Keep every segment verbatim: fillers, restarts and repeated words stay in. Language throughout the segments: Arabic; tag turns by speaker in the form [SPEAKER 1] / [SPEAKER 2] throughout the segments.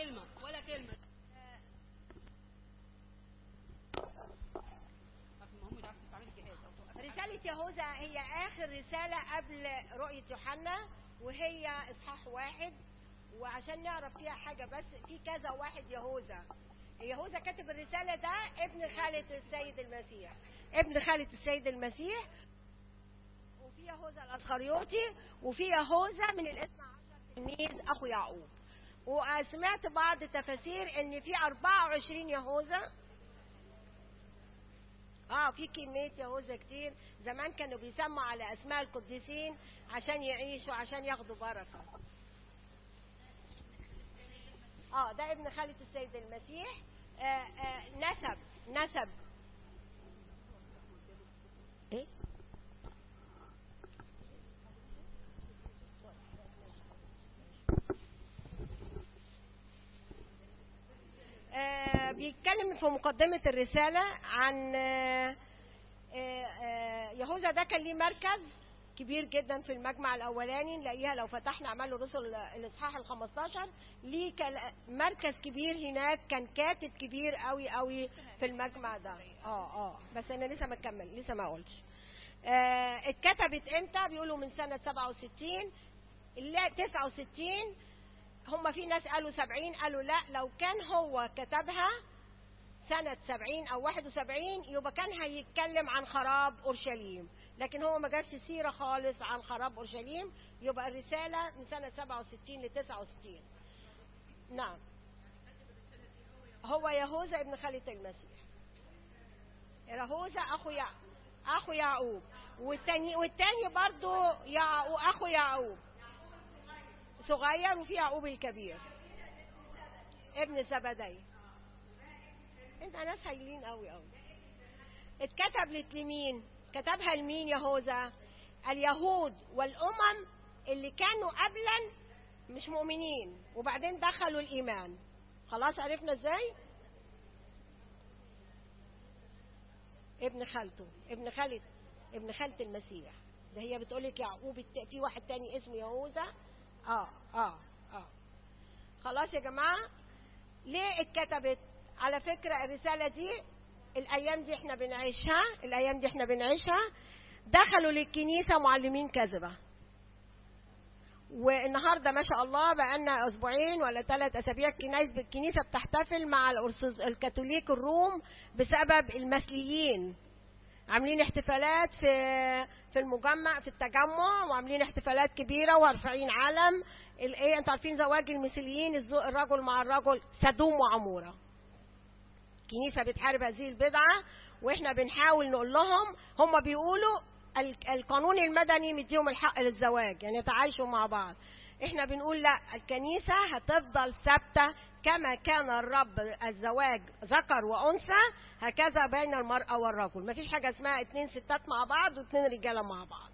[SPEAKER 1] كلمه ولا كلمه.
[SPEAKER 2] رسالة يهوذا هي آخر رسالة قبل رؤية يوحنا، وهي إصحاح واحد، وعشان نعرف فيها حاجة بس في كذا واحد. يهوذا يهوذا كاتب الرسالة ده ابن خالة السيد المسيح، ابن خالة السيد المسيح. وفي يهوذا الأسخريوطي، وفي يهوذا من الاثنى عشر تلميذ أخو يعقوب. وسمعت بعض تفاسير ان في أربعة وعشرين يهوذا. اه في كمية يهوذا كتير. زمان كانوا بيسموا على اسماء القديسين عشان يعيشوا، عشان ياخدوا بركة. اه ده ابن خالة السيد المسيح. آه آه نسب نسب ايه آه بيتكلم في مقدمة الرسالة عن آه آه يهوذا. ده كان ليه مركز كبير جدا في المجمع الاولاني، نلاقيها لو فتحنا اعمال الرسل الاصحاح الخمستاشر، ليه مركز كبير هناك، كان كاتب كبير قوي قوي في المجمع ده. اه اه بس انا لسه ما كمل، لسه ما قلتش. آه اتكتبت امتى؟ بيقولوا من سنة سبعة وستين، لا تسعة وستين. هم في ناس قالوا سبعين، قالوا لا، لو كان هو كتبها سنة سبعين أو واحد وسبعين يبقى كان هيتكلم عن خراب أورشليم، لكن هو ما جابش سيرة خالص عن خراب أورشليم. يبقى الرسالة من سنة سبعة وستين ل تسعة وستين. نعم، هو يهوذا ابن خالة المسيح. يهوذا أخو يع... أخو يعقوب، والتاني والتاني برضو يعقوب أخو يعقوب صغير، وفي يعقوب الكبير ابن زبدي. انت ناس هايلين قوي قوي. اتكتب لمين؟ كتبها لمين يهوذا؟ اليهود والامم اللي كانوا قبلا مش مؤمنين وبعدين دخلوا الايمان. خلاص عرفنا ازاي؟ ابن خالته، ابن خالة ابن خالة المسيح. ده هي بتقولك يعقوب الت... في واحد تاني اسمه يهوذا. اه اه اه خلاص يا جماعة. ليه اتكتبت؟ على فكرة الرسالة دي الأيام دي احنا بنعيشها، الأيام دي احنا بنعيشها. دخلوا للكنيسة معلمين كذبة، والنهاردة ما شاء الله بقالنا أسبوعين ولا ثلاث أسابيع الكنيسة بتحتفل مع الأرثوذكس الكاثوليك الروم بسبب المثليين. عاملين احتفالات في في المجمع في التجمع، وعاملين احتفالات كبيرة ورافعين علم الايه. انتوا عارفين زواج المثليين، الرجل مع الرجل، سدوم وعمورة. الكنيسة بتحارب هذه البدعة، واحنا بنحاول نقول لهم. هم بيقولوا القانون المدني مديهم الحق للزواج، يعني يتعايشوا مع بعض. احنا بنقول لا، الكنيسة هتفضل ثابتة كما كان الرب الزواج ذكر وانثى، هكذا بين المرأة والرجل. مفيش حاجة اسمها اتنين ستات مع بعض واتنين رجالة مع بعض.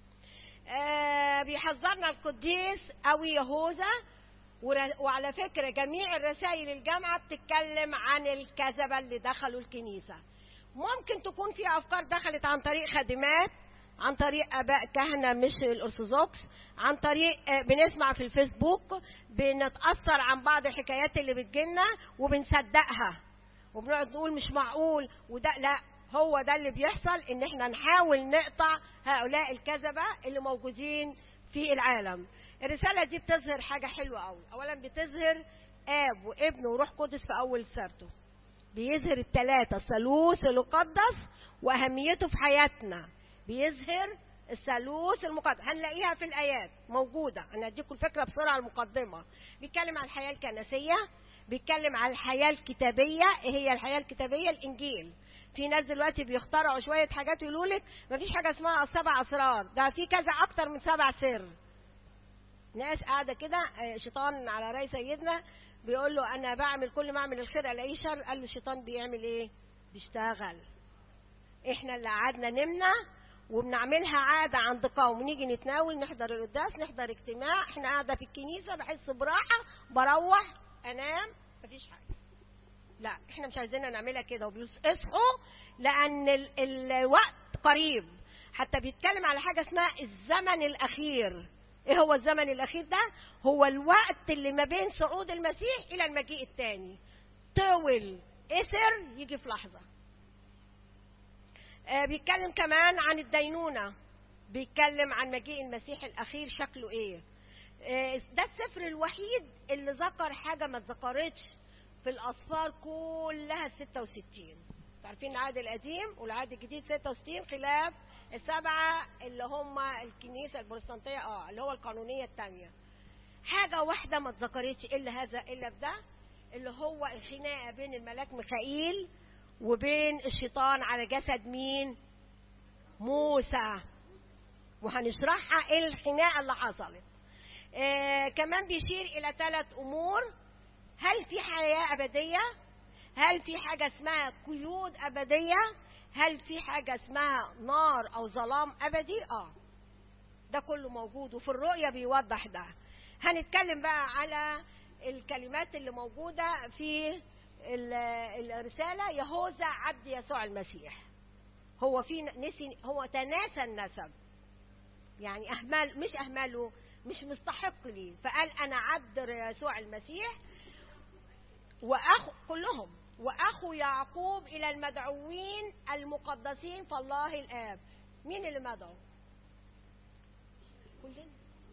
[SPEAKER 2] آه بيحذرنا القديس قوي يهوذا. وعلى فكرة جميع الرسائل الجامعة بتتكلم عن الكذبة اللي دخلوا الكنيسة. ممكن تكون في أفكار دخلت عن طريق خادمات، عن طريق آباء كهنة مش الأرثوذكس، عن طريق بنسمع في الفيسبوك، بنتأثر عن بعض الحكايات اللي بتجيلنا وبنصدقها وبنقعد نقول مش معقول وده. لا، هو ده اللي بيحصل، ان احنا نحاول نقطع هؤلاء الكذبة اللي موجودين في العالم. الرسالة دي بتظهر حاجة حلوة قوي. اولا بتظهر اب وابن وروح قدس في اول سيرته، بيظهر الثلاثة، الثالوث المقدس واهميته في حياتنا. بيظهر الثالوث المقدس، هنلاقيها في الايات موجودة. انا اديكم الفكرة بسرعة المقدمة. بيتكلم عن الحياة الكنسية، بيتكلم عن الحياة الكتابية. ايه هي الحياة الكتابية؟ الانجيل. في ناس دلوقتي بيخترعوا شوية حاجات يقولوا لك مفيش حاجة اسمها السبع اسرار، ده في كذا اكتر من سبع سر. ناس قاعدة كده، شيطان على رأي سيدنا بيقول له انا بعمل كل ما اعمل الخير الاقيه شر. قال له الشيطان بيعمل ايه؟ بيشتغل. احنا اللي قعدنا نمنا وبنعملها عادة عند قوم، نيجي نتناول، نحضر القداس، نحضر اجتماع، احنا قاعدة في الكنيسة بحس براحة، بروح انام، مفيش حاجة. لا، احنا مش عايزين نعملها كده. وبيصحوا لان ال الوقت قريب. حتى بيتكلم على حاجة اسمها الزمن الاخير. ايه هو الزمن الاخير ده؟ هو الوقت اللي ما بين صعود المسيح الى المجيء الثاني. طول اثر يجي في لحظه. آه بيتكلم كمان عن الدينونه، بيتكلم عن مجيء المسيح الاخير شكله ايه. آه ده السفر الوحيد اللي ذكر حاجه ما اتذكرتش في الاسفار كلها ستة وستين. عارفين العهد القديم والعهد الجديد ستة وستين، خلاف السبعه اللي هم الكنيسه البروتستانتيه اه اللي هو القانونيه الثانيه. حاجه واحده ما اتذكرتش الا هذا الا في ده، اللي هو الخناقه بين الملاك ميخائيل وبين الشيطان على جسد مين؟ موسى. وهنشرحها ايه الخناقه اللي حصلت. آه كمان بيشير الى ثلاث امور. هل في حياه ابديه؟ هل في حاجه اسمها قيود ابديه؟ هل في حاجه اسمها نار او ظلام ابدي؟ اه ده كله موجود، وفي الرؤيه بيوضح ده. هنتكلم بقى على الكلمات اللي موجوده في الرساله. يهوذا عبد يسوع المسيح، هو في نسي، هو تناسى النسب، يعني اهمل، مش اهمله، مش مستحق لي، فقال انا عبد يسوع المسيح واخو كلهم، واخو يعقوب الى المدعوين المقدسين في الله الاب. مين اللي مدعو؟ كلنا،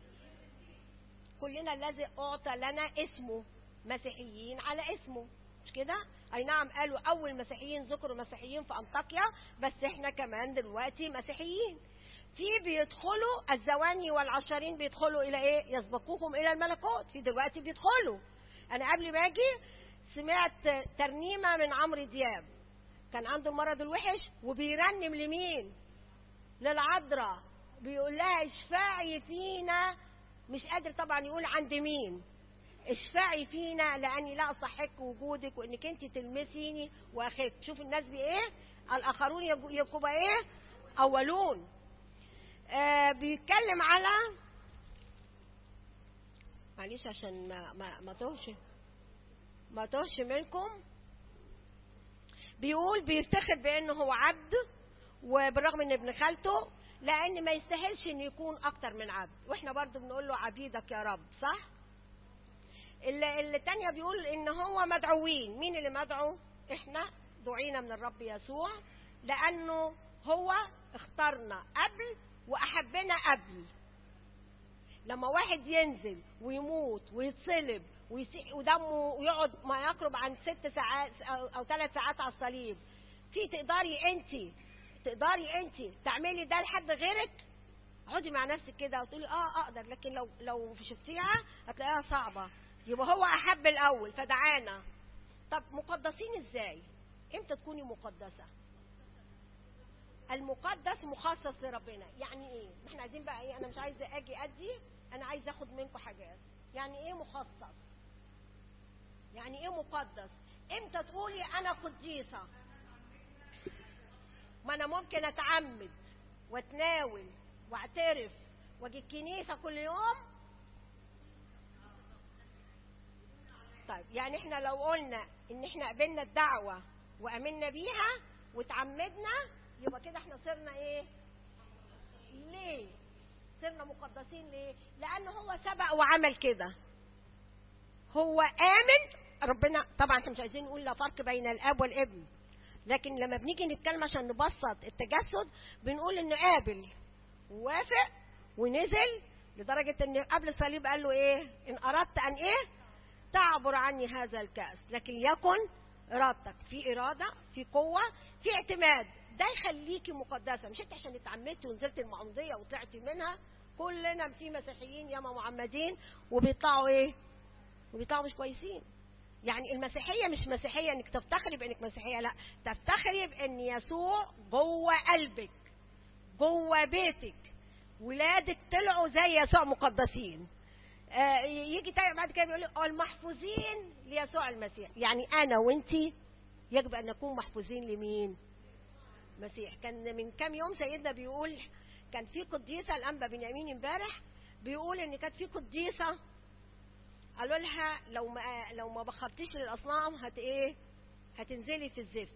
[SPEAKER 2] كلنا الذي اعطى لنا اسمه، مسيحيين على اسمه، مش كده؟ اي نعم قالوا اول مسيحيين ذكروا مسيحيين في انطاكيا، بس احنا كمان دلوقتي مسيحيين. في بيدخلوا الزواني والعشرين بيدخلوا الى ايه؟ يسبقوهم الى الملكوت. في دلوقتي بيدخلوا. انا قبل ما اجي سمعت ترنيمه من عمرو دياب، كان عنده المرض الوحش وبيرنم لمين؟ للعذراء، بيقول لها اشفعي فينا، مش قادر طبعا يقول عند مين، اشفعي فينا لاني لا استحق وجودك وانك انت تلمسيني واخف. شوف الناس بايه؟ الاخرون يبقوا ايه؟ اولون. آه بيتكلم على، معلش عشان ما ما ما توهش ما توهش منكم. بيقول بيفتخر بانه هو عبد، وبالرغم ان ابن خالته، لان ما يستاهلش انه يكون اكتر من عبد، واحنا برضو بنقول له عبيدك يا رب، صح؟ اللي, اللي تانية بيقول ان هو مدعوين. مين اللي مدعو؟ احنا دعينا من الرب يسوع لانه هو اختارنا قبل واحبنا قبل. لما واحد ينزل ويموت ويتصلب ويسيح ودمه ويقعد ما يقرب عن ست ساعات او ثلاث ساعات على الصليب، في تقدري انت تقدري انت تعملي ده لحد غيرك؟ اقعدي مع نفسك كده وتقولي اه اقدر، لكن لو لو شفتيها هتلاقيها صعبه. يبقى هو احب الاول فدعانا. طب مقدسين ازاي؟ امتى تكوني مقدسه؟ المقدس مخصص لربنا. يعني ايه؟ ما احنا عايزين بقى ايه؟ انا مش عايزه اجي ادي، انا عايزه اخد منكم حاجات. يعني ايه مخصص؟ يعني ايه مقدس؟ امتى تقولي انا قديسه؟ ما انا ممكن اتعمد واتناول واعترف واجي الكنيسه كل يوم. طيب يعني احنا لو قلنا ان احنا قبلنا الدعوه وامنا بيها وتعمدنا، يبقى كده احنا صرنا ايه؟ ليه صرنا مقدسين؟ ليه؟ لان هو سبق وعمل كده، هو امن ربنا. طبعا احنا مش عايزين نقول لا فرق بين الاب والابن، لكن لما بنيجي نتكلم عشان نبسط التجسد بنقول انه قابل ووافق ونزل، لدرجه ان قبل الصليب قال له ايه؟ ان اردت ان ايه؟ تعبر عني هذا الكأس، لكن يكن ارادتك. في اراده، في قوه، في اعتماد. ده يخليكي مقدسه. مش انت عشان اتعمدتي ونزلت المعموديه وطلعتي منها. كلنا في مسيحيين ياما معمدين وبيطلعوا ايه؟ وبيطلعوا مش كويسين. يعني المسيحيه مش مسيحيه انك تفتخري بانك مسيحيه، لا، تفتخري بان يسوع جوه قلبك، جوه بيتك، ولادك طلعوا زي يسوع مقدسين. آه يجي تاني بعد كده بيقول المحفوظين ليسوع المسيح. يعني انا وانتي يجب ان نكون محفوظين لمين؟ مسيح. كان من كام يوم سيدنا بيقول كان في قديسه الانبا بنيامين امبارح بيقول ان كانت في قديسه قالوا لها لو ما لو ما بخرتيش للاصنام هت ايه؟ هتنزلي في الزفت،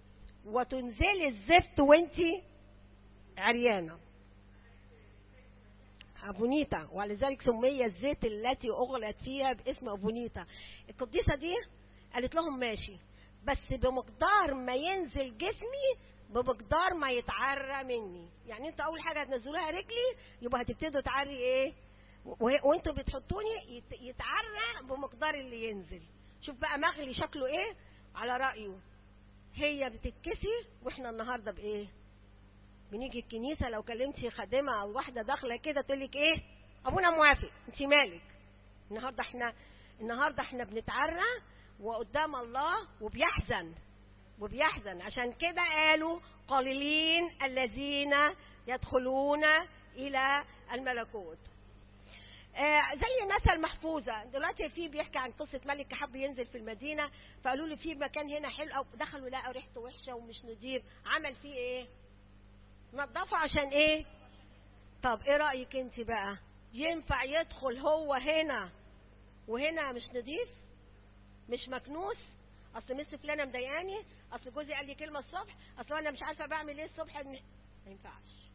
[SPEAKER 2] وتنزلي الزفت وانتي عريانه. أبونيتا، ولذلك سمي الزيت التي أغلت فيها باسم أبونيتا. القديسة دي قالت لهم ماشي، بس بمقدار ما ينزل جسمي بمقدار ما يتعرى مني. يعني انتوا أول حاجة هتنزلوها رجلي، يبقى هتبتدوا تعري ايه، وانتوا بتحطوني يتعرى بمقدار اللي ينزل. شوف بقى مغلي شكله ايه على رأيه. هي بتتكسي، واحنا النهارده بايه؟ بنيجي الكنيسه لو كلمتي خادمه او واحده داخله كده تقول لك ايه؟ ابونا موافق، انت مالك؟ النهارده احنا النهارده احنا بنتعرى وقدام الله وبيحزن وبيحزن. عشان كده قالوا قليلين الذين يدخلون الى الملكوت. آه زي مثل محفوظه دلوقتي، في بيحكي عن قصه ملك حب ينزل في المدينه، فقالوا له في مكان هنا حلو، او دخلوا لقوا ريحته وحشه ومش نضيف، عمل فيه ايه؟ نظفه. عشان ايه؟ طب ايه رايك انت بقى؟ ينفع يدخل هو هنا وهنا مش نضيف، مش مكنوس؟ اصل مس فلانه مضايقاني، اصل جوزي قال لي كلمه الصبح، اصل انا مش عارفه بعمل ايه الصبح. ما ينفعش،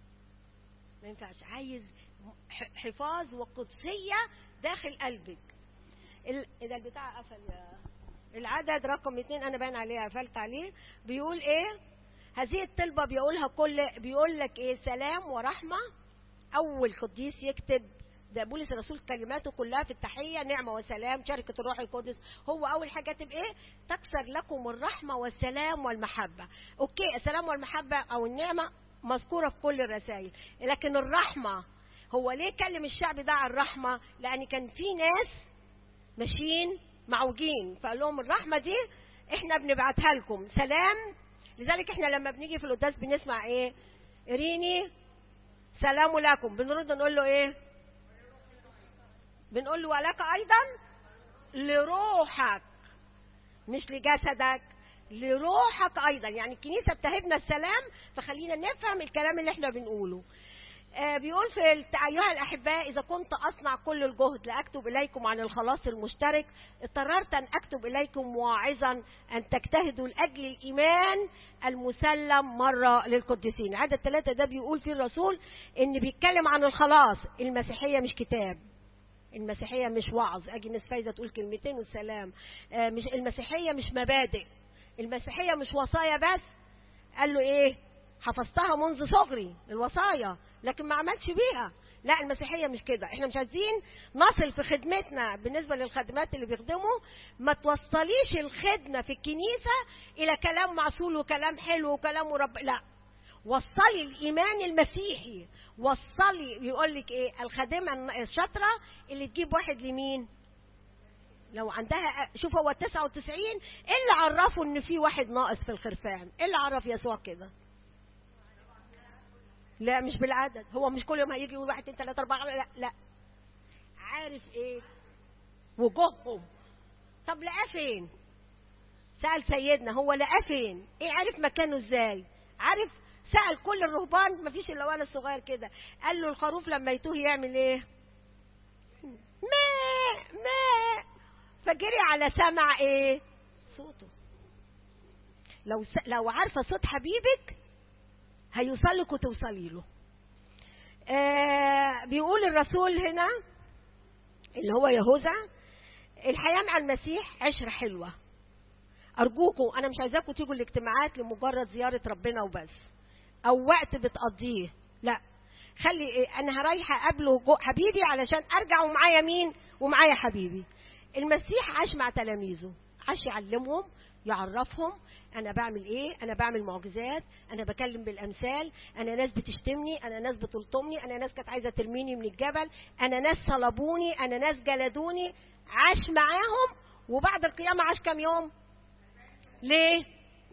[SPEAKER 2] ما ينفعش. عايز حفاظ وقدسيه داخل قلبك. اذا البتاع قفل يا العدد رقم اتنين، انا باين عليه قفلت عليه. بيقول ايه هذه الطلبه؟ بيقولها كل بيقول لك ايه؟ سلام ورحمه. اول قديس يكتب ده بولس الرسول، كلماته كلها في التحيه نعمه وسلام شركه الروح القدس. هو اول حاجه كاتب ايه؟ تكثر لكم الرحمه والسلام والمحبه. اوكي، السلام والمحبه او النعمه مذكوره في كل الرسائل، لكن الرحمه، هو ليه كلم الشعب ده عن الرحمه؟ لان كان في ناس ماشيين معوجين، فقال لهم الرحمه دي احنا بنبعتها لكم. سلام، لذلك احنا لما بنيجي في القداس بنسمع ايه؟ اريني سلام لكم، بنرد نقول له ايه؟ بنقول له ولك ايضا لروحك، مش لجسدك، لروحك ايضا. يعني الكنيسه بتهبنا السلام، فخلينا نفهم الكلام اللي احنا بنقوله. آه بيقول في ايها الاحباء، اذا كنت اصنع كل الجهد لاكتب اليكم عن الخلاص المشترك، اضطررت ان اكتب اليكم واعظا ان تجتهدوا لاجل الايمان المسلم مره للقديسين. عدد ثلاثه ده بيقول فيه الرسول ان بيتكلم عن الخلاص. المسيحيه مش كتاب، المسيحيه مش وعظ اجي ناس فايزه تقول كلمتين والسلام. آه مش المسيحيه مش مبادئ، المسيحيه مش وصايا بس. قال له ايه؟ حفظتها منذ صغري الوصايا لكن ما عملش بيها. لا، المسيحيه مش كده. احنا مش عايزين نصل في خدمتنا بالنسبه للخدمات اللي بيخدموا، ما توصليش الخدمه في الكنيسه الى كلام معسول وكلام حلو وكلام مرب، لا، وصلي الايمان المسيحي. وصلي، يقول لك ايه؟ الخادمه الشاطره اللي تجيب واحد لمين لو عندها. شوف هو تسعة وتسعين، ايه اللي عرفه ان في واحد ناقص في الخرفان؟ ايه اللي عرف يسوع كده؟ لا، مش بالعدد. هو مش كل يوم هيجي يقول واحد اتنين تلاته اربعه، لا لا، عارف ايه؟ وجوههم. طب لقاه فين؟ سأل سيدنا هو لقاه فين؟ ايه عارف مكانه ازاي؟ عارف؟ سأل كل الرهبان، مفيش الا ولد صغير كده قال له الخروف لما يتوه يعمل ايه؟ ما ما فجري على سمع ايه؟ صوته. لو س... لو عارفه صوت حبيبك هيوصلك وتوصلي له. آه بيقول الرسول هنا اللي هو يهوذا، الحياه مع المسيح عشره حلوه. ارجوكم، انا مش عايزاكم تيجوا الاجتماعات لمجرد زياره ربنا وبس او وقت بتقضيه، لا، خلي إيه؟ انا رايحه اقابله حبيبي علشان ارجع ومعايا مين؟ ومعايا حبيبي. المسيح عاش مع تلاميذه، عاش يعلمهم، يعرفهم انا بعمل ايه، انا بعمل معجزات، انا بكلم بالامثال، انا ناس بتشتمني، انا ناس بتلطمني، انا ناس كانت عايزه ترميني من الجبل، انا ناس صلبوني، انا ناس جلدوني. عاش معاهم، وبعد القيامه عاش كام يوم؟ ليه؟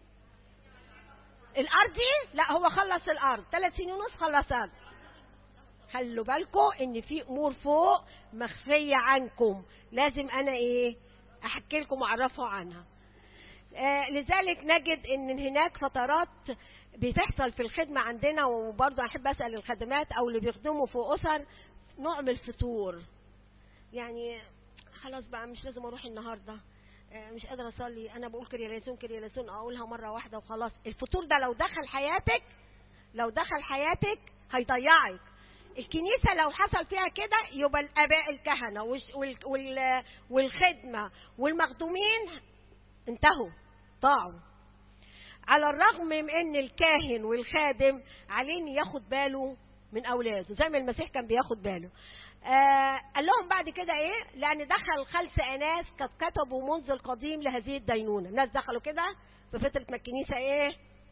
[SPEAKER 2] الارض دي لا، هو خلص الارض ثلاث سنين ونص، خلص الارض. خلوا بالكم ان في امور فوق مخفيه عنكم، لازم انا ايه؟ احكي لكم واعرفوا عنها. آه لذلك نجد ان هناك فترات بتحصل في الخدمه عندنا، وبرضه احب اسال الخدمات او اللي بيخدموا في اسر نوع من الفتور. يعني خلاص بقى مش لازم اروح النهارده، آه مش قادره اصلي، انا بقول كرياليسون كرياليسون اقولها مره واحده وخلاص. الفتور ده لو دخل حياتك، لو دخل حياتك هيضيعك. الكنيسة لو حصل فيها كده يبقى الآباء الكهنة والخدمة والمخدومين انتهوا، ضاعوا. على الرغم من ان الكاهن والخادم عليه ان ياخد باله من اولاده زي ما المسيح كان بياخد باله. آه قال لهم بعد كده ايه؟ لان دخل خلس اناس قد كتبوا منذ القديم لهذه الدينونه. الناس دخلوا كده في فتره ما الكنيسه ايه؟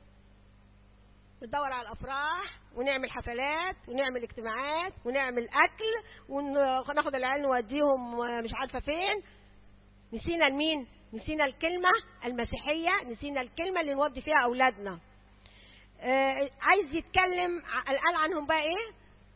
[SPEAKER 2] بتدور على الافراح ونعمل حفلات ونعمل اجتماعات ونعمل اكل وناخد العيال نوديهم مش عارفه فين. نسينا لمين؟ نسينا الكلمه المسيحيه، نسينا الكلمه اللي نودي فيها اولادنا. آه عايز يتكلم قال عنهم بقى ايه؟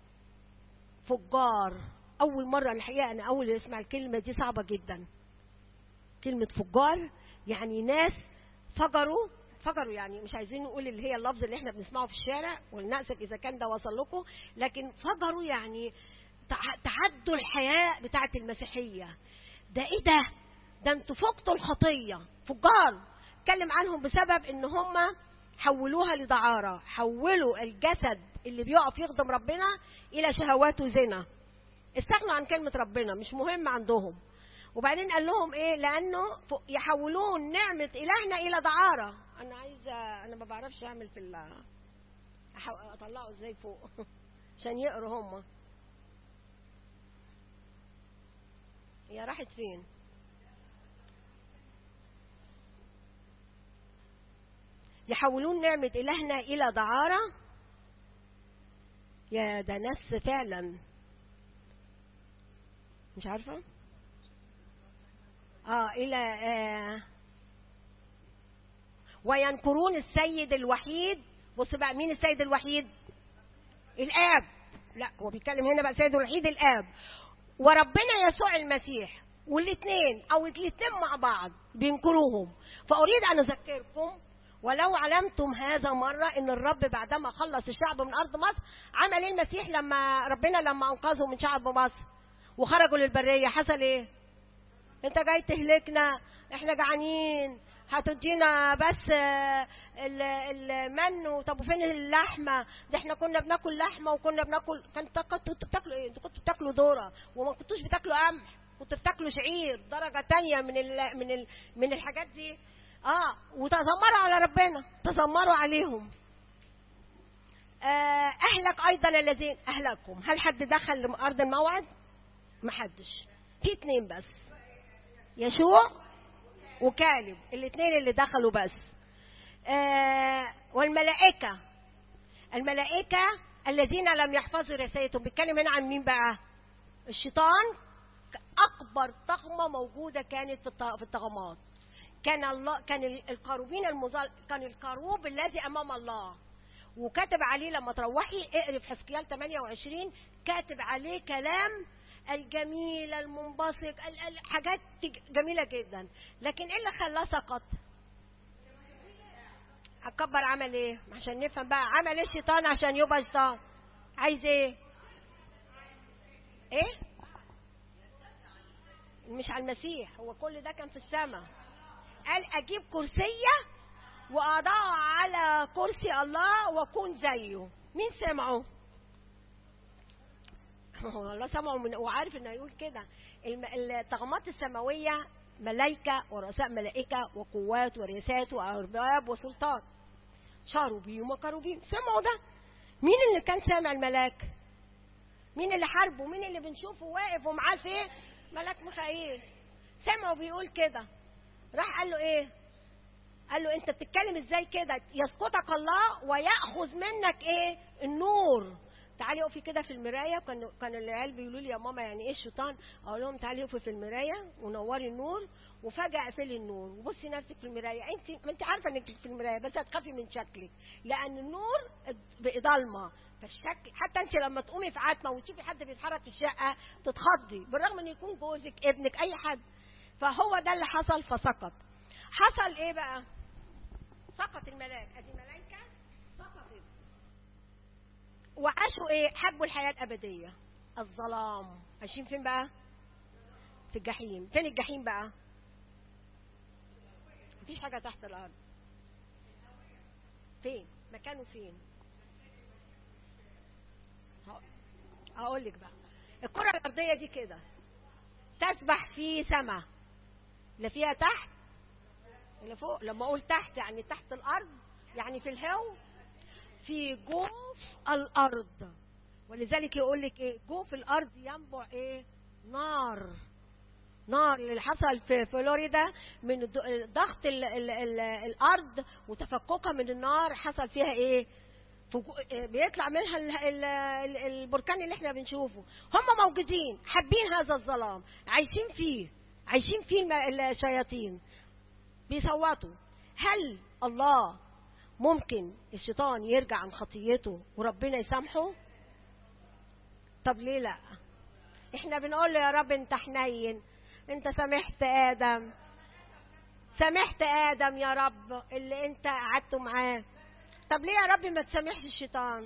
[SPEAKER 2] فجار. اول مره الحقيقه انا اول اسمع الكلمه دي صعبه جدا. كلمه فجار يعني ناس فجروا فجروا يعني مش عايزين نقول اللي هي اللفظ اللي احنا بنسمعه في الشارع، ولنأسف اذا كان ده وصل لكم، لكن فجروا يعني تعدوا الحياه بتاعه المسيحيه. ده ايه ده؟ ده انتوا فقتوا الخطيه. فجار اتكلم عنهم بسبب ان هم حولوها لدعاره، حولوا الجسد اللي بيقف يخدم ربنا الى شهوات وزنا. استغنوا عن كلمه ربنا، مش مهم عندهم. وبعدين قال لهم ايه؟ لانه يحولون نعمه الهنا الى دعاره. انا عايزه، انا ما بعرفش اعمل في ال اطلعه ازاي فوق عشان يقروا هم. هي راحت فين؟ يحولون نعمه الهنا الى دعاره. يا ده ناس فعلا مش عارفه. اه الى آه وينكرون السيد الوحيد. بص بقى، مين السيد الوحيد؟ الاب. لا هو بيتكلم هنا بقى السيد الوحيد الاب وربنا يسوع المسيح، والاثنين او الاثنين مع بعض بينكروهم. فاريد ان اذكركم ولو علمتم هذا مرة ان الرب بعدما خلص الشعب من ارض مصر عمل ايه المسيح؟ لما ربنا لما انقذهم من شعب مصر وخرجوا للبرية حصل ايه؟ انت جاي تهلكنا، احنا جعانين، هتدينا بس المن. طب وفين اللحمه؟ ده احنا كنا بناكل لحمه وكنا بناكل. كنتوا بتاكلوا ايه؟ انتوا كنتوا بتاكلوا ذره وما كنتوش بتاكلوا قمح، كنتوا بتاكلوا شعير درجه تانية من ال من ال من الحاجات دي. اه وتذمروا على ربنا، تذمروا عليهم. آه اهلك ايضا الذين اهلكهم. هل حد دخل لارض الموعد؟ ما حدش. في اتنين بس، يشوع وكالب، الاثنين اللي دخلوا بس. آه والملائكة، الملائكة الذين لم يحفظوا رسالتهم. بيتكلم هنا عن مين بقى؟ الشيطان. أكبر طغمة موجودة كانت في الطغمات. كان الله، كان الكروبين المظل، كان الكروب الذي أمام الله، وكاتب عليه لما تروحي اقري في حزقيال ثمانية وعشرين كاتب عليه كلام الجميل المنبسط، حاجات جميلة جدا. لكن ايه اللي خلاه سقط؟ هكبر عمل ايه؟ عشان نفهم بقى عمل ايه الشيطان عشان يبقى شيطان؟ عايز ايه؟ ايه؟ مش على المسيح، هو كل ده كان في السماء. قال اجيب كرسية واضع على كرسي الله واكون زيه. مين سمعه؟ الله سمعه من وعارف انه يقول كده. الطغمات السماويه ملائكه ورؤساء ملائكه وقوات ورياسات وارباب وسلطات، شاروبيم وكروبيم. سمعوا ده. مين اللي كان سامع الملاك؟ مين اللي حاربه؟ مين اللي بنشوفه واقف ومعاه فيه؟ ملاك ميخائيل. سمعوا بيقول كده. راح قال له ايه؟ قال له انت بتتكلم ازاي كده؟ يسقطك الله وياخذ منك ايه؟ النور. تعالي اقفي كده في المرايه. كانوا كان العيال بيقولوا لي يا ماما يعني ايه الشيطان؟ اقول لهم تعالي اقفي في المرايه ونوري النور وفجاه اقفلي النور وبصي نفسك في المرايه. انت ما انت عارفه انك في المرايه بس هتخافي من شكلك لان النور ضلمه. فالشكل حتى انت لما تقومي في عتمه وتشوفي حد بيتحرك في الشقه تتخضي بالرغم ان يكون جوزك ابنك اي حد. فهو ده اللي حصل فسقط. حصل ايه بقى؟ سقط الملاك. ادي ملائكه سقطت وعاشوا ايه؟ حبوا الحياه الابديه. الظلام. عايشين فين بقى؟ في الجحيم. فين الجحيم بقى؟ مفيش حاجه تحت الارض. فين مكانه؟ فين؟ اقول لك بقى، الكره الارضيه دي كده تسبح في سماء، لا فيها تحت ولا فوق. لما اقول تحت يعني تحت الارض، يعني في الهو، في جوف الارض. ولذلك يقول لك ايه؟ جوف الارض ينبع ايه؟ نار. نار اللي حصل في فلوريدا من ضغط ال ال ال الارض وتفككها من النار، حصل فيها ايه؟ بيطلع منها ال ال ال البركان اللي احنا بنشوفه. هم موجودين، حابين هذا الظلام، عايشين فيه، عايشين فيه الشياطين، بيصوتوا. هل الله ممكن الشيطان يرجع عن خطيته وربنا يسامحه؟ طب ليه لا؟ احنا بنقول له يا رب انت حنين، انت سامحت ادم، سامحت ادم يا رب اللي انت قعدته معاه. طب ليه يا رب ما تسامحش الشيطان؟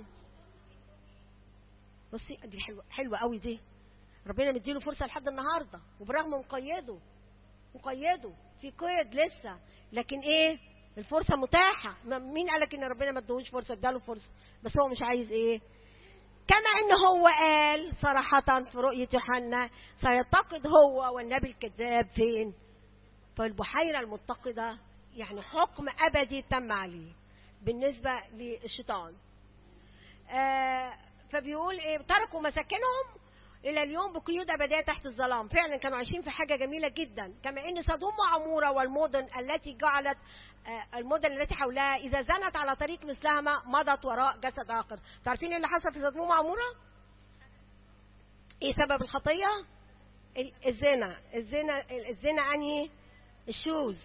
[SPEAKER 2] بصي دي حلوه حلوه قوي دي، ربنا مديله فرصه لحد النهارده، وبرغم مقيده مقيده في قيد لسه، لكن ايه؟ الفرصه متاحه. مين قالك ان ربنا ما ادهوش فرصه؟ اداله فرصه، بس هو مش عايز ايه؟ كما ان هو قال صراحه في رؤيه يوحنا سيتقد هو والنبي الكذاب فين؟ في البحيره المتقده، يعني حكم ابدي تم عليه بالنسبه للشيطان. آه فبيقول ايه؟ تركوا مساكنهم الى اليوم بقيود ابديه تحت الظلام. فعلا كانوا عايشين في حاجه جميله جدا، كما ان سدوم وعموره والمدن التي جعلت آه المدن التي حولها اذا زنت على طريق مثلهما مضت وراء جسد اخر. تعرفين ايه اللي حصل في سدوم وعموره؟ ايه سبب الخطيه؟ الزنا. الزنا الزنا انهي؟ الشوز،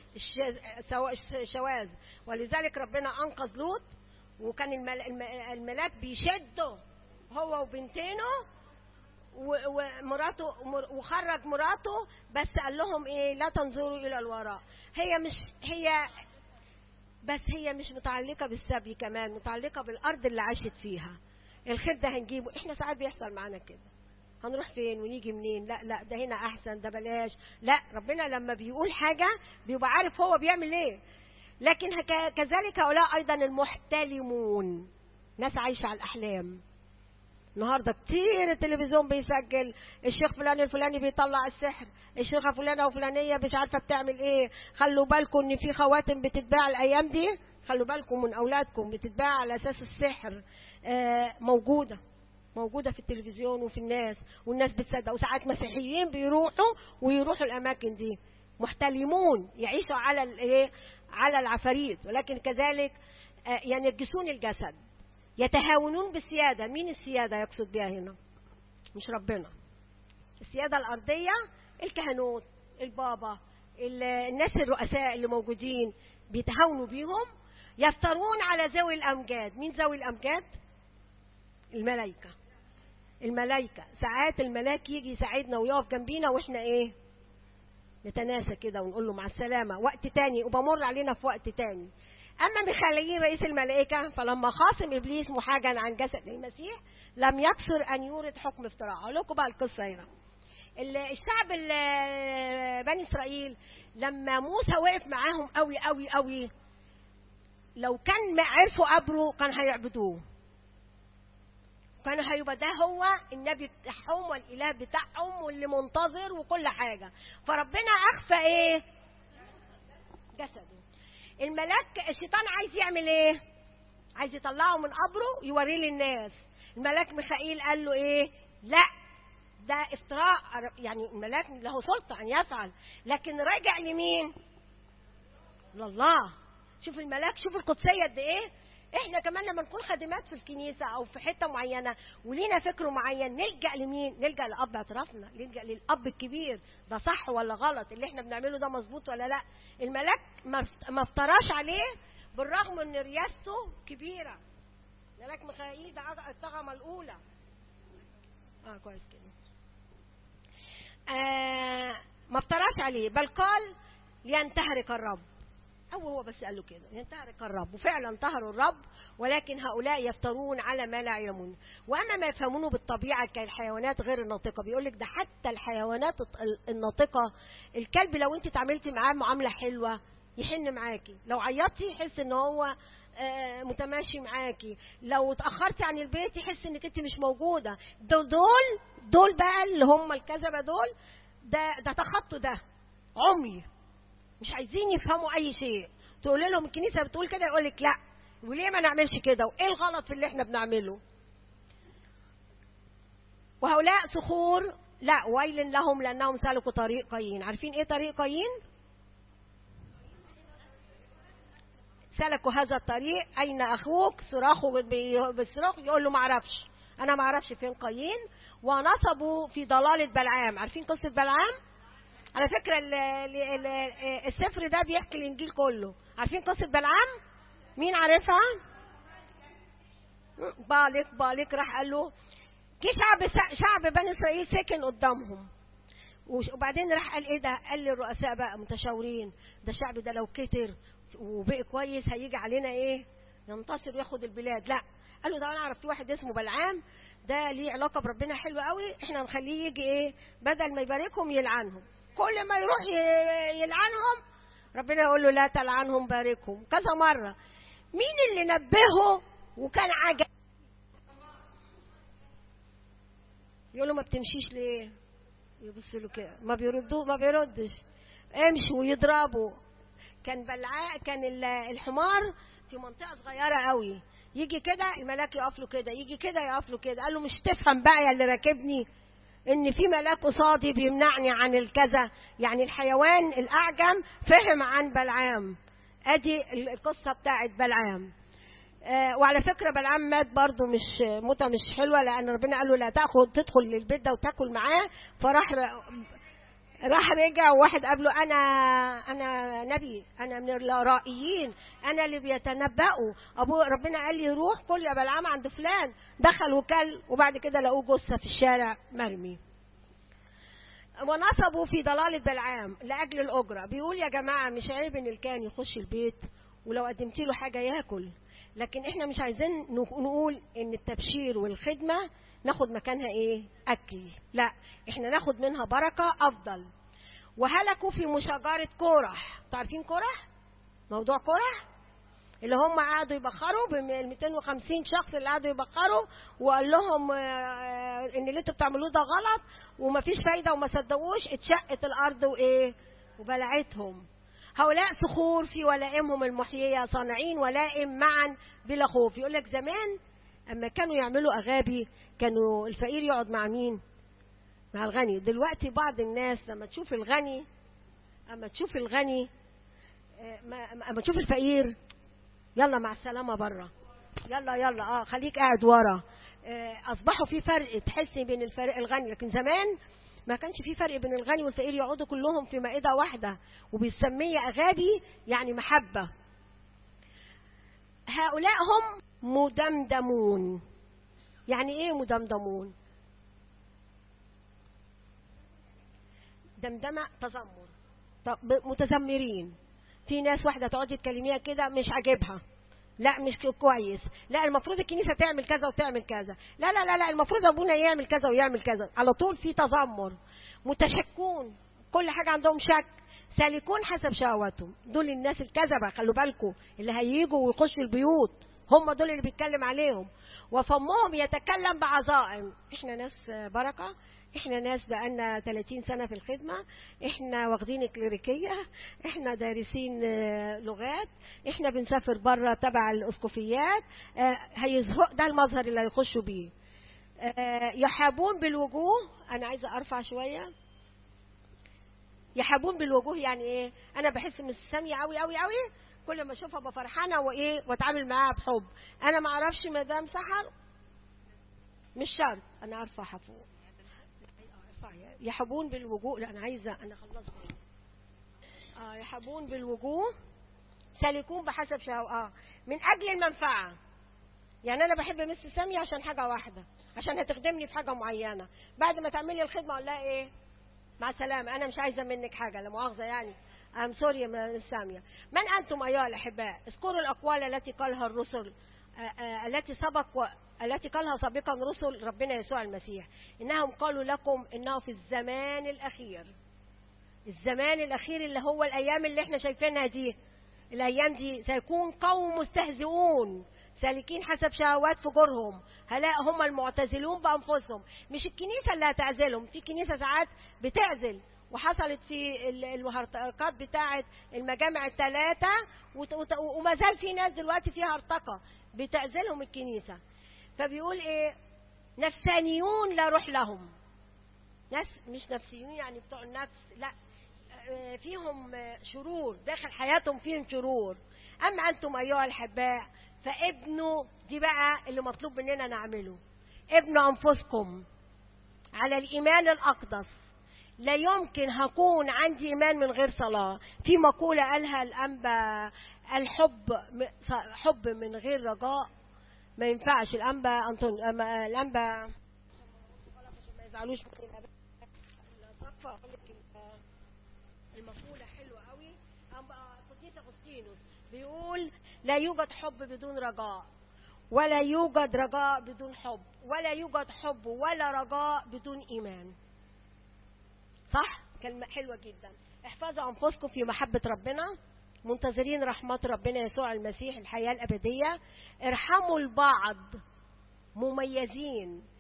[SPEAKER 2] الشواذ. ولذلك ربنا انقذ لوط، وكان الملاك بيشده هو وبنتينه ومراته، وخرج مراته، بس قال لهم ايه؟ لا تنظروا الى الوراء. هي مش هي بس هي مش متعلقه بالسبي، كمان متعلقه بالارض اللي عاشت فيها. الخير ده هنجيبه. احنا ساعات بيحصل معانا كده، هنروح فين ونيجي منين؟ لا لا ده هنا احسن، ده بلاش. لا، ربنا لما بيقول حاجه بيبقى عارف هو بيعمل ايه. لكن كذلك هؤلاء ايضا المحتلمون، ناس عايشه على الاحلام. النهارده كتير التلفزيون بيسجل الشيخ فلان الفلاني بيطلع السحر، الشيخه فلانه وفلانيه مش عارفه بتعمل ايه. خلوا بالكم ان في خواتم بتتباع الايام دي، خلوا بالكم من اولادكم، بتتباع على اساس السحر. آه موجوده موجوده في التلفزيون وفي الناس، والناس بتصدق. وساعات مسيحيين بيروحوا ويروحوا الاماكن دي، محتلمون، يعيشوا على الايه؟ على العفاريت. ولكن كذلك آه ينجسون الجسد، يتهاونون بالسيادة. مين السيادة يقصد بها هنا؟ مش ربنا. السيادة الأرضية، الكهنوت، البابا، الناس الرؤساء اللي موجودين بيتهاونوا بيهم، يفترون على ذوي الأمجاد. مين ذوي الأمجاد؟ الملائكة. الملائكة ساعات الملاك يجي يساعدنا ويقف جنبينا واحنا ايه؟ نتناسى كده ونقول له مع السلامة وقت تاني، وبمر علينا في وقت تاني. أما ميخائيل رئيس الملائكة فلما خاصم إبليس محاجا عن جسد المسيح لم يقصر أن يورد حكم افتراء. أقول لكم بقى القصة هنا. الشعب بني إسرائيل لما موسى وقف معاهم قوي قوي قوي، لو كان عرفوا قبره كان هيعبدوه، كانوا هيبقى ده هو النبي بتاعهم والإله بتاعهم واللي منتظر وكل حاجة. فربنا أخفى إيه؟ جسده. الملاك الشيطان عايز يعمل ايه؟ عايز يطلعه من قبره يوريه للناس. الملاك ميخائيل قال له ايه؟ لا، ده افتراء. يعني الملاك له سلطه ان يفعل، لكن رجع لمين؟ لله. شوف الملاك، شوف القدسيه قد ايه. احنا كمان لما نكون خادمات في الكنيسه او في حته معينه ولينا فكر معين، نلجا لمين؟ نلجا لاب اعترافنا، نلجا للاب الكبير. ده صح ولا غلط؟ اللي احنا بنعمله ده مظبوط ولا لا؟ الملاك ما افتراش عليه بالرغم ان رياسته كبيره. ملاك ميخائيل ده الطغمه الاولى. اه كويس كده. آه ما افتراش عليه، بل قال لينتهرك الرب. أو هو بس قال له كده ينتهرك الرب، وفعلا انتهروا الرب. ولكن هؤلاء يفترون على ما لا يعلمون. واما ما يفهمونه بالطبيعه كالحيوانات غير الناطقه، بيقول لك ده حتى الحيوانات الناطقه، الكلب لو انت تعاملتي معاه معامله حلوه يحن معاكي، لو عيطتي يحس ان هو متماشي معاكي، لو اتاخرتي عن البيت يحس انك انت مش موجوده. دول دول دول بقى اللي هم الكذبه دول، ده ده تخطوا، ده عمي، مش عايزين يفهموا اي شيء. تقول لهم الكنيسه بتقول كده، يقول لك لا، وليه ما نعملش كده، وايه الغلط في اللي احنا بنعمله. وهؤلاء صخور، لا ويل لهم لانهم سلكوا طريق قايين. عارفين ايه طريق قايين؟ سلكوا هذا الطريق. اين اخوك؟ صراخوا بالصراخ، يقول له ما اعرفش، انا ما اعرفش فين قايين. ونصبوا في ضلاله بلعام. عارفين قصه بلعام؟ على فكره ال ال السفر ده بيحكي الانجيل كله. عارفين قصه بلعام؟ مين عارفها؟ بالك بالك راح قال له في شعب شعب بني اسرائيل ساكن قدامهم، وبعدين راح قال ايه ده؟ قال للرؤساء بقى متشاورين، ده الشعب ده لو كتر وبقي كويس هيجي علينا ايه؟ ينتصر وياخد البلاد. لا، قال له ده انا اعرف في واحد اسمه بلعام، ده ليه علاقه بربنا حلوه قوي، احنا نخليه يجي ايه؟ بدل ما يباركهم يلعنهم. كل ما يروح يلعنهم ربنا يقول له لا تلعنهم باركهم كذا مره. مين اللي نبهه وكان عجب؟ يقول له ما بتمشيش ليه؟ يبص له كده، ما بيردوه، ما بيردش، امشي ويضربوا. كان بلعاء، كان الحمار في منطقه صغيره قوي، يجي كده الملاك يقف له كده، يجي كده يقف له كده. قال له مش تفهم بقى يا اللي راكبني ان في ملاك قصادي بيمنعني عن الكذا؟ يعني الحيوان الاعجم فهم عن بلعام. ادي القصه بتاعت بلعام. آه وعلى فكره بلعام مات برضه، مش موته مش حلوه، لان ربنا قال له لا تاخد تدخل للبيت ده وتاكل معاه. فراح راح رجع، وواحد قابله، انا انا نبي، انا من الرائيين، انا اللي بيتنبأوا. ابو ربنا قال لي روح كل يا بلعام عند فلان. دخل وكل، وبعد كده لقوه جثه في الشارع مرمي. ونصبوا في ضلاله بلعام لاجل الاجره. بيقول يا جماعه مش عيب ان الكاهن يخش البيت ولو قدمت له حاجه ياكل، لكن احنا مش عايزين نقول ان التبشير والخدمه ناخد مكانها ايه؟ اكل. لا، احنا ناخد منها بركه افضل. وهلكوا في مشاجره كورح. تعرفين كورح؟ موضوع كورح اللي هم قعدوا يبخروا ب مئتين وخمسين شخص اللي قعدوا يبخروا، وقال لهم ان اللي انتوا بتعملوه ده غلط ومفيش فايده، وما صدقوش. اتشقت الارض وايه؟ وبلعتهم. هؤلاء صخور في ولائمهم المحييه، صانعين ولائم معا بلا خوف. يقول لك زمان اما كانوا يعملوا اغابي كانوا الفقير يقعد مع مين؟ مع الغني. دلوقتي بعض الناس لما تشوف الغني اما تشوف الغني اما تشوف الفقير، يلا مع السلامه بره، يلا يلا اه خليك قاعد ورا. اصبحوا في فرق تحسي بين الفرق الغني، لكن زمان ما كانش في فرق بين الغني والفقير، يقعدوا كلهم في مائده واحده، وبيسميه اغابي يعني محبه. هؤلاء هم مدمدمون. يعني ايه مدمدمون؟ دمدمه تذمر، متذمرين. في ناس واحده تقعدي تكلميها كده مش عاجبها، لا مش كويس، لا المفروض الكنيسه تعمل كذا وتعمل كذا، لا لا لا لا المفروض ابونا يعمل كذا ويعمل كذا. على طول في تذمر. متشكون، كل حاجه عندهم شك. سالكون حسب شهواتهم. دول الناس الكذبه، خلوا بالكم، اللي هييجوا ويخشوا البيوت هم دول اللي بيتكلم عليهم. وفمهم يتكلم بعظائم. احنا ناس بركه، احنا ناس بقالنا ثلاثين سنه في الخدمه، احنا واخدين الكليريكيه، احنا دارسين لغات، احنا بنسافر بره تبع الاسقفيات. هيزهق، ده المظهر اللي هيخشوا بيه. يحابون بالوجوه. انا عايزه ارفع شويه. يحابون بالوجوه يعني ايه؟ انا بحس من ساميه قوي قوي قوي، كل ما اشوفها بفرحانه وايه واتعامل معاها بحب. انا ما اعرفش مدام سحر، مش شرط انا ارفعها فوق. يحبون بالوجوه، لا انا عايزه انا خلصت. اه يحبون بالوجوه، سالكون بحسب شهوة، اه من اجل المنفعه. يعني انا بحب مس ساميه عشان حاجه واحده، عشان هتخدمني في حاجه معينه. بعد ما تعملي الخدمه اقول لها ايه؟ مع السلامه، انا مش عايزه منك حاجه، لا مؤاخذه يعني، ام سوري يا مس ساميه. من انتم ايها الاحباء؟ اذكروا الاقوال التي قالها الرسل، آآ آآ التي سبق و... التي قالها سابقا رسل ربنا يسوع المسيح، انهم قالوا لكم انه في الزمان الاخير. الزمان الاخير اللي هو الايام اللي احنا شايفينها دي، الايام دي سيكون قوم مستهزئون سالكين حسب شهوات فجورهم، هؤلاء هم المعتزلون بانفسهم. مش الكنيسه اللي هتعزلهم، في كنيسه ساعات بتعزل، وحصلت في الهرطقات بتاعه المجامع الثلاثه، وما زال في ناس دلوقتي فيها هرطقه بتعزلهم الكنيسه. فبيقول ايه؟ نفسانيون لا روح لهم. ناس مش نفسيون يعني بتوع النفس، لا، فيهم شرور داخل حياتهم، فيهم شرور. اما انتم ايها الاحباء فابنوا، دي بقى اللي مطلوب مننا نعمله، ابنوا انفسكم على الايمان الاقدس. لا يمكن هكون عندي ايمان من غير صلاه. في مقوله قالها الانبا، الحب حب من غير رجاء ما ينفعش. الانبا انطون الانبا ما يزعلوش المقوله حلوه قوي. قديس اغسطينوس بيقول لا يوجد حب بدون رجاء، ولا يوجد رجاء بدون حب، ولا يوجد حب ولا رجاء بدون ايمان. صح؟ كلمه حلوه جدا. احفظوا انفسكم في محبه ربنا، منتظرين رحمات ربنا يسوع المسيح الحياه الابديه. ارحموا البعض مميزين،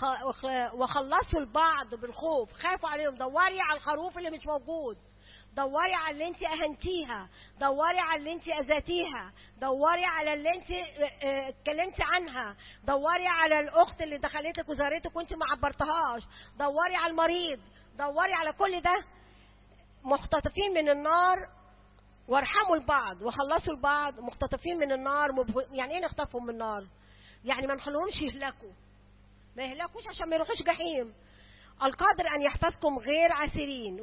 [SPEAKER 2] وخلصوا البعض بالخوف. خافوا عليهم. دوري على الخروف اللي مش موجود، دوري على اللي انت اهنتيها، دوري على اللي انت اذيتيها، دوري على اللي انت اتكلمتي عنها، دوري على الاخت اللي دخلتك وزارتك وانت ما عبرتهاش، دوري على المريض، دوري على كل ده. مختطفين من النار، وارحموا البعض وخلصوا البعض مختطفين من النار. يعني ايه نخطفهم من النار؟ يعني ما نخليهمش يهلكوا، ما يهلكوش عشان ما يروحوش جحيم. القادر أن يحفظكم غير عسيرين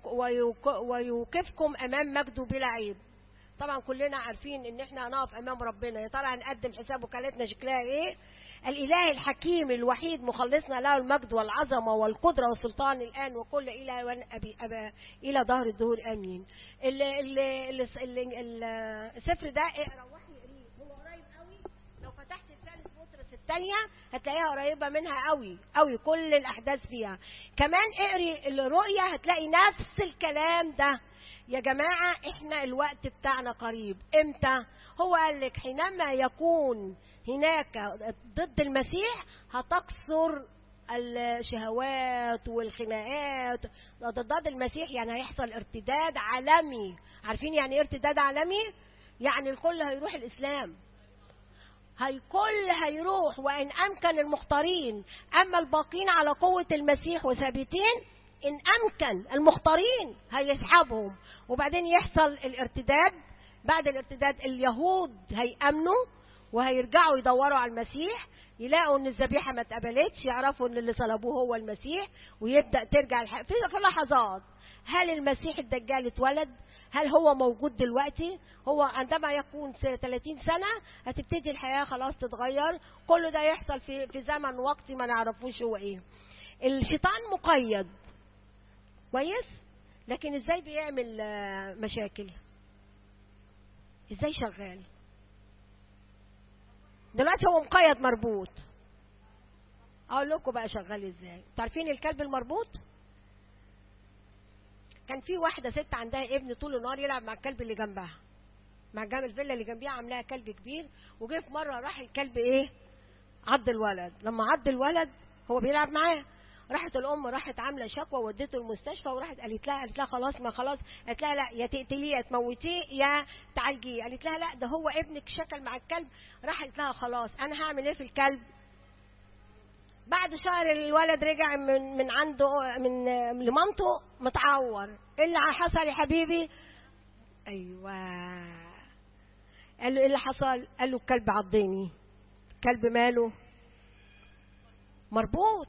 [SPEAKER 2] ويوقفكم أمام مجده بلا عيب. طبعا كلنا عارفين ان احنا هنقف امام ربنا، يا ترى هنقدم حساب وكالتنا شكلها ايه؟ الاله الحكيم الوحيد مخلصنا له المجد والعظمه والقدره والسلطان الان وكل الى أبي أبا الى ظهر الدهور امين. ال ال ال السفر ده اقرا وحي قريب، هو قريب قوي. لو فتحت رساله بطرس الثانيه هتلاقيها قريبه منها قوي قوي، كل الاحداث فيها. كمان اقري الرؤيا هتلاقي نفس الكلام ده. يا جماعة احنا الوقت بتاعنا قريب. امتى؟ هو قال لك حينما يكون هناك ضد المسيح هتكثر الشهوات والخناقات. ضد المسيح يعني هيحصل ارتداد عالمي. عارفين يعني ايه ارتداد عالمي؟ يعني الكل هيروح الاسلام، الكل هيروح، وان امكن المختارين. اما الباقين على قوة المسيح وثابتين إن أمكن المختارين هيسحبهم، وبعدين يحصل الارتداد. بعد الارتداد اليهود هيأمنوا وهيرجعوا يدوروا على المسيح، يلاقوا ان الذبيحة ما اتقبلتش، يعرفوا ان اللي صلبوه هو المسيح، ويبدأ ترجع الحق في لحظات. هل المسيح الدجال اتولد؟ هل هو موجود دلوقتي؟ هو عندما يكون ثلاثين سنة هتبتدي الحياة خلاص تتغير. كل ده يحصل في في زمن وقتي ما نعرفوش هو ايه. الشيطان مقيد كويس، لكن ازاي بيعمل مشاكل؟ ازاي شغال؟ دلوقتي هو مقيد مربوط. اقول لكم بقى شغال ازاي. تعرفين الكلب المربوط؟ كان في واحده ست عندها ابن طول النهار يلعب مع الكلب اللي جنبها، مع جنب الفيلا اللي جنبيها عاملاها كلب كبير. وجه في مره راح الكلب ايه؟ عض الولد. لما عض الولد هو بيلعب معاه، راحت الام راحت عامله شكوى ودته المستشفى، وراحت قالت لها قالت لها خلاص ما خلاص. قالت لها لا، يا تقتليه يا تموتيه يا تعالجيه. قالت لها لا، ده هو ابنك شكل مع الكلب. راحت لها خلاص انا هعمل ايه في الكلب؟ بعد شهر الولد رجع من من عنده من لمامته متعور. ايه اللي حصل يا حبيبي؟ ايوه، قال له ايه اللي حصل؟ قال له الكلب عضني. الكلب ماله؟ مربوط.